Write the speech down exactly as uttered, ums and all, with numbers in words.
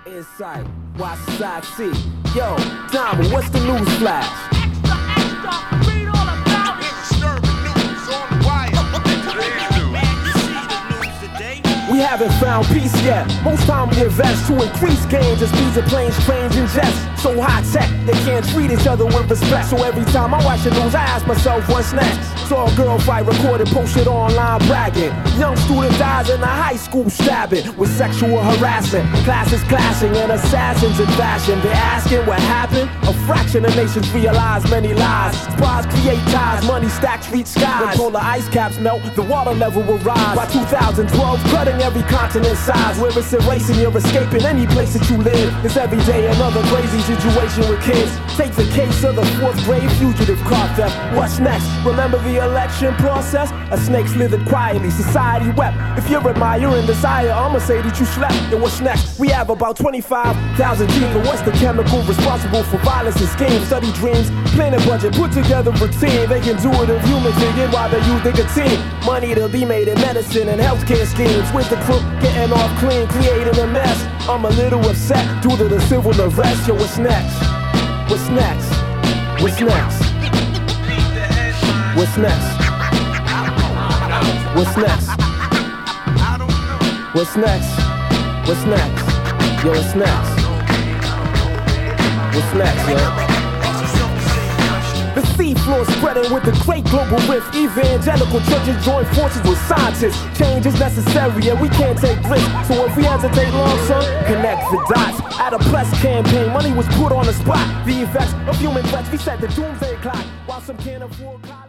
Insight, watch side C. Yo, Diamond, what's the news flash? Extra, extra, read all about it. Disturbing news on the wire. Man, you see the news today. We haven't found peace yet. Most time we invest to increase gains as speeds of planes, trains, and jets. So high tech, they can't treat each other with respect. So every time I watch the news, I ask myself what's next. Saw a girl fight recorded, posted online bragging. Young student dies in a high school stabbing with sexual harassment. Classes clashing and assassins in fashion. They're asking what happened. A fraction of nations realize many lies. Spies create ties, money stacks reach skies. When polar ice caps melt, the water level will rise. By two thousand twelve, cutting every continent size. Where it's erasing, you're escaping any place that you live. It's every day another crazy situation with kids. Take the case of the fourth grade fugitive car theft. What's next? Remember the election process? A snake slithered quietly, society wept. If you're admiring desire, I'ma say that you slept. Then what's next? We have about twenty-five thousand genes. But what's the chemical responsible for violence and schemes? Study dreams, plan a budget, put together a team. They can do it if humans figured while they use nicotine. Money to be made in medicine and healthcare schemes. With the crook getting off clean, creating a mess. I'm a little upset due to the civil unrest. Yo, what's next? What's next? What's next? What's next? What's next? What's next? What's next? Yo, what's next? What's next, yo? The seafloor spreading with the great global rift. Evangelical churches join forces with scientists. Change is necessary and we can't take risks. So if we hesitate long, son, connect the dots. At a press campaign, money was put on the spot. The effects of human threats, we set the doomsday clock. While some can't afford college.